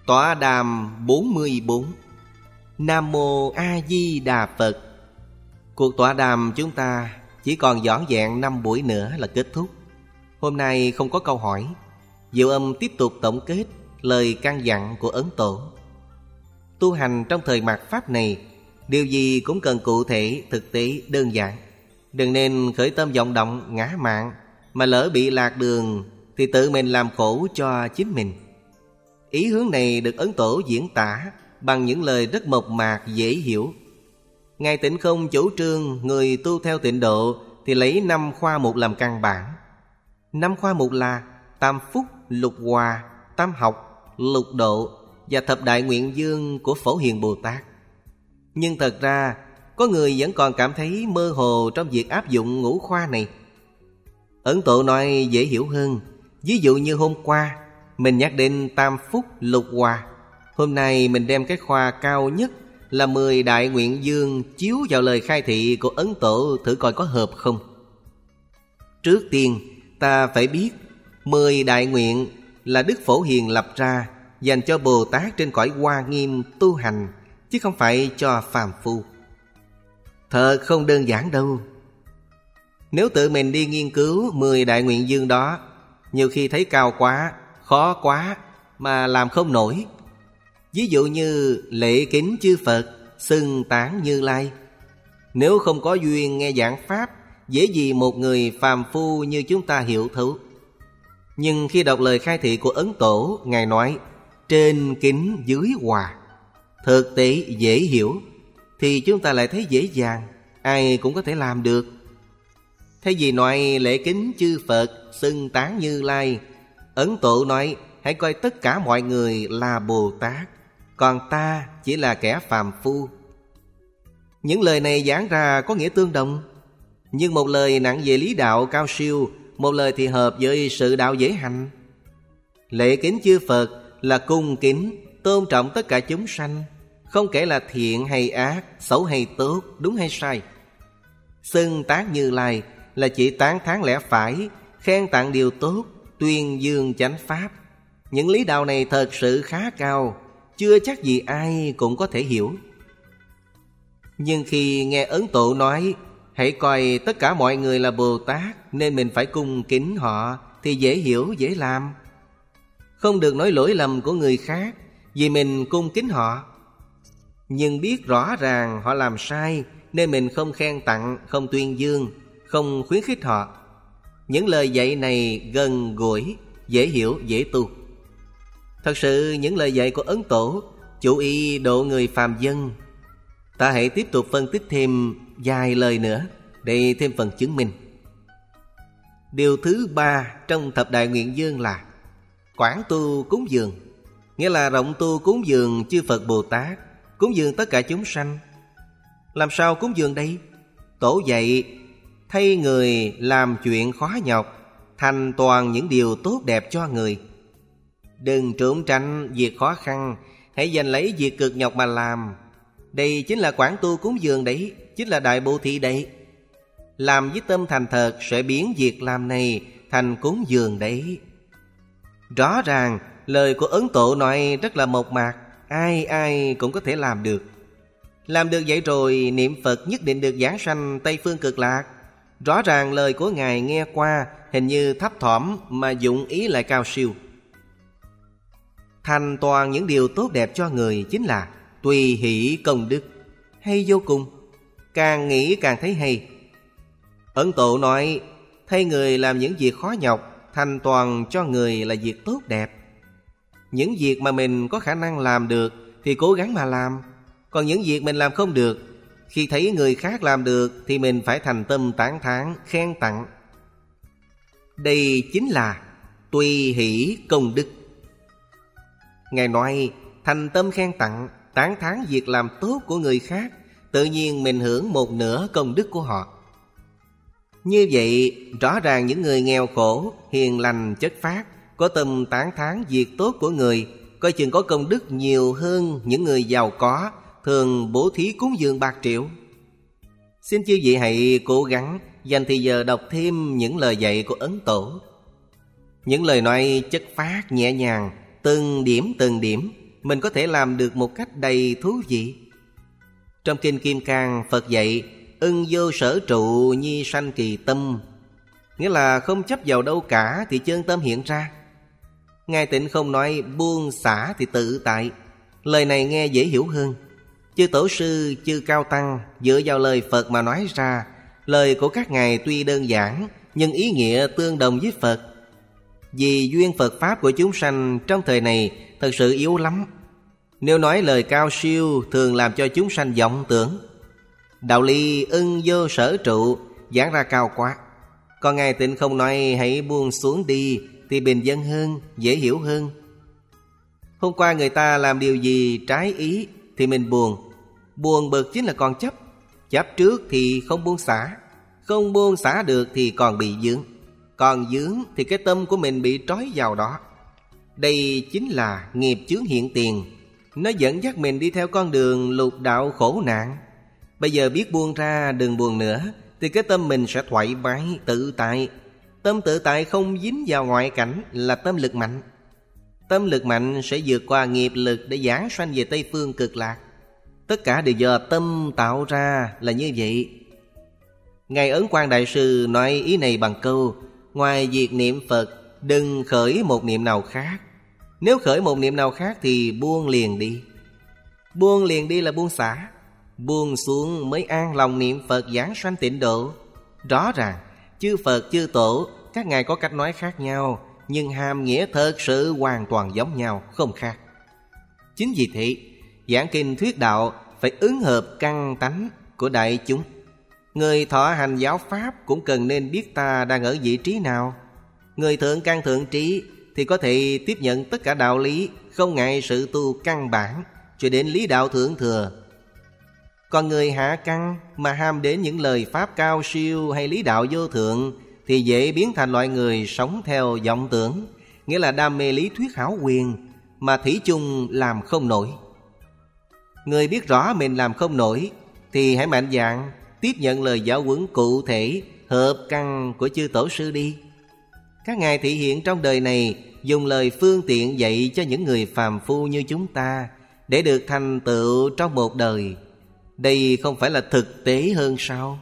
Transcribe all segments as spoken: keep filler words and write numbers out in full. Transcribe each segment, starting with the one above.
Tọa đàm bốn mươi bốn. Nam Mô A Di Đà Phật. Cuộc tọa đàm chúng ta chỉ còn vỏn vẹn năm buổi nữa là kết thúc. Hôm nay không có câu hỏi. Diệu Âm tiếp tục tổng kết lời căn dặn của Ấn Tổ. Tu hành trong thời mạt Pháp này, điều gì cũng cần cụ thể, thực tế, đơn giản. Đừng nên khởi tâm vọng động, ngã mạn, mà lỡ bị lạc đường thì tự mình làm khổ cho chính mình. Ý hướng này được Ấn Tổ diễn tả bằng những lời rất mộc mạc, dễ hiểu. Ngài Tịnh Không chủ trương người tu theo tịnh độ thì lấy năm khoa mục làm căn bản. Năm khoa mục là tam phúc, lục hòa, tam học, lục độ và thập đại nguyện dương của Phổ Hiền Bồ Tát. Nhưng thật ra có người vẫn còn cảm thấy mơ hồ trong việc áp dụng ngũ khoa này. Ấn Tổ nói dễ hiểu hơn. Ví dụ như hôm qua mình nhắc đến tam phúc, lục hòa. Hôm nay mình đem cái khoa cao nhất là mười đại nguyện dương chiếu vào lời khai thị của Ấn Tổ, thử coi có hợp không. Trước tiên ta phải biết mười đại nguyện là Đức Phổ Hiền lập ra dành cho Bồ Tát trên cõi Hoa Nghiêm tu hành, chứ không phải cho phàm phu. Thật không đơn giản đâu. Nếu tự mình đi nghiên cứu mười đại nguyện dương đó, nhiều khi thấy cao quá, khó quá mà làm không nổi. Ví dụ như lễ kính chư Phật, xưng tán Như Lai. Nếu không có duyên nghe giảng Pháp, dễ gì một người phàm phu như chúng ta hiểu thấu. Nhưng khi đọc lời khai thị của Ấn Tổ, Ngài nói trên kính dưới hòa, thực tế dễ hiểu, thì chúng ta lại thấy dễ dàng, ai cũng có thể làm được. Thay vì nói lễ kính chư Phật, xưng tán Như Lai, Ấn Tổ nói hãy coi tất cả mọi người là Bồ Tát, còn ta chỉ là kẻ phàm phu. Những lời này giảng ra có nghĩa tương đồng, nhưng một lời nặng về lý đạo cao siêu, một lời thì hợp với sự đạo dễ hành. Lễ kính chư Phật là cung kính, tôn trọng tất cả chúng sanh, không kể là thiện hay ác, xấu hay tốt, đúng hay sai. Xưng tán Như Lai là chỉ tán thán lẽ phải, khen tặng điều tốt, tuyên dương chánh pháp. Những lý đạo này thật sự khá cao, chưa chắc gì ai cũng có thể hiểu. Nhưng khi nghe Ấn Tổ nói hãy coi tất cả mọi người là Bồ Tát nên mình phải cung kính họ, thì dễ hiểu, dễ làm. Không được nói lỗi lầm của người khác vì mình cung kính họ. Nhưng biết rõ ràng họ làm sai nên mình không khen tặng, không tuyên dương, không khuyến khích họ. Những lời dạy này gần gũi, dễ hiểu, dễ tu. Thật sự những lời dạy của Ấn Tổ chủ ý độ người phàm dân. Ta hãy tiếp tục phân tích thêm vài lời nữa để thêm phần chứng minh. Điều thứ ba trong thập đại nguyện dương là quảng tu cúng dường, nghĩa là rộng tu cúng dường chư Phật Bồ Tát, cúng dường tất cả chúng sanh. Làm sao cúng dường đây? Tổ dạy thay người làm chuyện khó nhọc, thành toàn những điều tốt đẹp cho người. Đừng trốn tránh việc khó khăn, hãy giành lấy việc cực nhọc mà làm. Đây chính là quảng tu cúng dường đấy, chính là đại bố thí đấy. Làm với tâm thành thật sẽ biến việc làm này thành cúng dường đấy. Rõ ràng lời của Ấn Tổ nói rất là mộc mạc, ai ai cũng có thể làm được. Làm được vậy rồi niệm Phật nhất định được giảng sanh Tây Phương Cực Lạc. Rõ ràng lời của Ngài nghe qua hình như thấp thỏm mà dụng ý lại cao siêu. Thành toàn những điều tốt đẹp cho người chính là tùy hỷ công đức, hay vô cùng. Càng nghĩ càng thấy hay. Ấn Tổ nói thay người làm những việc khó nhọc, thành toàn cho người là việc tốt đẹp. Những việc mà mình có khả năng làm được thì cố gắng mà làm. Còn những việc mình làm không được, khi thấy người khác làm được thì mình phải thành tâm tán thán, khen tặng. Đây chính là tùy hỷ công đức. Ngài nói thành tâm khen tặng, tán thán việc làm tốt của người khác, tự nhiên mình hưởng một nửa công đức của họ. Như vậy rõ ràng những người nghèo khổ, hiền lành, chất phác, có tâm tán thán việc tốt của người, coi chừng có công đức nhiều hơn những người giàu có, thường bố thí cúng dường bạc triệu. Xin chư vị hãy cố gắng dành thời giờ đọc thêm những lời dạy của Ấn Tổ. Những lời nói chất phác nhẹ nhàng, từng điểm từng điểm, mình có thể làm được một cách đầy thú vị. Trong Kinh Kim Cang, Phật dạy ưng vô sở trụ nhi sanh kỳ tâm, nghĩa là không chấp vào đâu cả thì chân tâm hiện ra. Ngài Tịnh Không nói buông xả thì tự tại. Lời này nghe dễ hiểu hơn. Chư Tổ sư, chư Cao Tăng dựa vào lời Phật mà nói ra. Lời của các ngài tuy đơn giản, nhưng ý nghĩa tương đồng với Phật. Vì duyên Phật Pháp của chúng sanh trong thời này thật sự yếu lắm. Nếu nói lời cao siêu thường làm cho chúng sanh vọng tưởng. Đạo lý ưng vô sở trụ giảng ra cao quá. Còn Ngài Tịnh Không nói hãy buông xuống đi thì bình dân hơn, dễ hiểu hơn. Hôm qua người ta làm điều gì trái ý thì mình buồn. Buồn bực chính là còn chấp. Chấp trước thì không buông xả. Không buông xả được thì còn bị vướng. Còn vướng thì cái tâm của mình bị trói vào đó. Đây chính là nghiệp chướng hiện tiền. Nó dẫn dắt mình đi theo con đường lục đạo khổ nạn. Bây giờ biết buông ra đừng buồn nữa thì cái tâm mình sẽ thoải mái, tự tại. Tâm tự tại không dính vào ngoại cảnh là tâm lực mạnh. Tâm lực mạnh sẽ vượt qua nghiệp lực để giảng sanh về Tây Phương Cực Lạc. Tất cả đều do tâm tạo ra là như vậy. Ngài Ấn Quang Đại Sư nói ý này bằng câu: ngoài việc niệm Phật, đừng khởi một niệm nào khác. Nếu khởi một niệm nào khác thì buông liền đi. Buông liền đi là buông xả. Buông xuống mới an lòng niệm Phật giảng sanh tịnh độ. Rõ ràng chư Phật chư Tổ các ngài có cách nói khác nhau, nhưng hàm nghĩa thật sự hoàn toàn giống nhau, không khác. Chính vì thế giảng kinh thuyết đạo phải ứng hợp căn tánh của đại chúng. Người thọ hành giáo pháp cũng cần nên biết ta đang ở vị trí nào. Người thượng căn thượng trí thì có thể tiếp nhận tất cả đạo lý, không ngại sự tu căn bản cho đến lý đạo thượng thừa. Còn người hạ căn mà ham đến những lời pháp cao siêu hay lý đạo vô thượng thì dễ biến thành loại người sống theo vọng tưởng, nghĩa là đam mê lý thuyết hão quyền mà thủy chung làm không nổi. Người biết rõ mình làm không nổi thì hãy mạnh dạn tiếp nhận lời giáo huấn cụ thể hợp căn của chư Tổ sư đi. Các ngài thị hiện trong đời này dùng lời phương tiện dạy cho những người phàm phu như chúng ta để được thành tựu trong một đời. Đây không phải là thực tế hơn sao?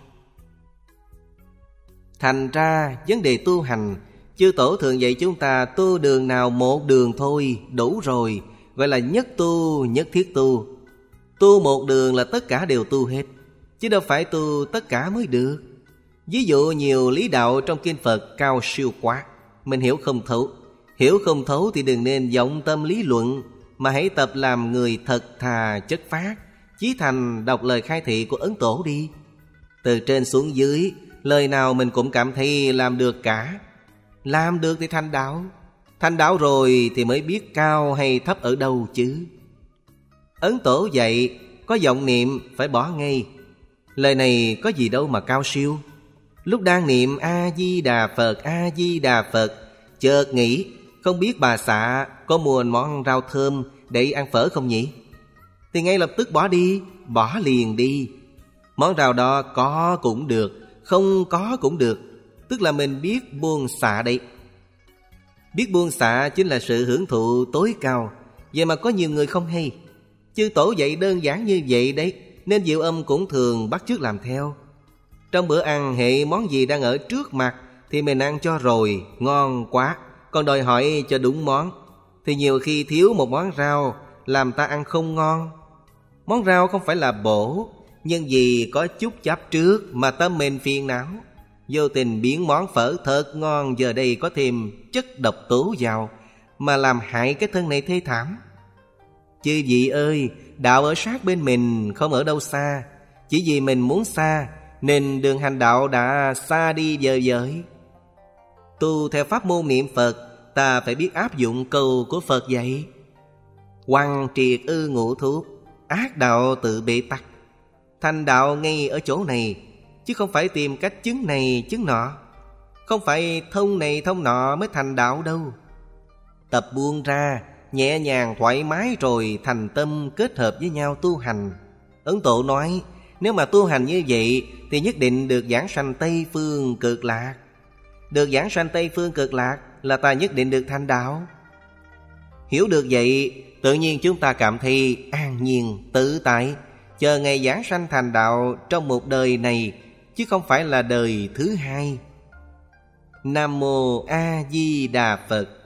Thành ra vấn đề tu hành, chư Tổ thường dạy chúng ta tu đường nào một đường thôi, đủ rồi, gọi là nhất tu, nhất thiết tu. Tu một đường là tất cả đều tu hết, chứ đâu phải tu tất cả mới được. Ví dụ nhiều lý đạo trong kinh Phật cao siêu quá, mình hiểu không thấu. Hiểu không thấu thì đừng nên vọng tâm lý luận, mà hãy tập làm người thật thà chất phác, chí thành đọc lời khai thị của Ấn Tổ đi. Từ trên xuống dưới, lời nào mình cũng cảm thấy làm được cả. Làm được thì thành đạo. Thành đạo rồi thì mới biết cao hay thấp ở đâu chứ. Ấn Tổ dạy có vọng niệm phải bỏ ngay. Lời này có gì đâu mà cao siêu. Lúc đang niệm A-di-đà Phật, A-di-đà Phật, chợt nghĩ không biết bà xã có mua món rau thơm để ăn phở không nhỉ? Thì ngay lập tức bỏ đi, bỏ liền đi. Món rau đó có cũng được, không có cũng được. Tức là mình biết buông xả đấy. Biết buông xả chính là sự hưởng thụ tối cao. Vậy mà có nhiều người không hay. Chư Tổ dạy đơn giản như vậy đấy, nên Diệu Âm cũng thường bắt chước làm theo. Trong bữa ăn hệ món gì đang ở trước mặt thì mình ăn cho rồi, ngon quá. Còn đòi hỏi cho đúng món thì nhiều khi thiếu một món rau làm ta ăn không ngon. Món rau không phải là bổ, nhưng vì có chút chấp trước mà tâm mình phiền não, vô tình biến món phở thật ngon giờ đây có thêm chất độc tố vào, mà làm hại cái thân này thê thảm. Chư vị ơi, đạo ở sát bên mình, không ở đâu xa. Chỉ vì mình muốn xa nên đường hành đạo đã xa đi vời vợi. Tu theo pháp môn niệm Phật, ta phải biết áp dụng câu của Phật dạy: Quăng triệt ư ngũ thuốc, ác đạo tự bế tắc. Thành đạo ngay ở chỗ này, chứ không phải tìm cách chứng này chứng nọ. Không phải thông này thông nọ mới thành đạo đâu. Tập buông ra, nhẹ nhàng thoải mái rồi thành tâm kết hợp với nhau tu hành. Ấn Tổ nói nếu mà tu hành như vậy thì nhất định được giảng sanh Tây Phương Cực Lạc. Được giảng sanh Tây Phương Cực Lạc là ta nhất định được thành đạo. Hiểu được vậy tự nhiên chúng ta cảm thấy an nhiên, tự tại, chờ ngày giảng sanh thành đạo trong một đời này, chứ không phải là đời thứ hai. Nam Mô A Di Đà Phật.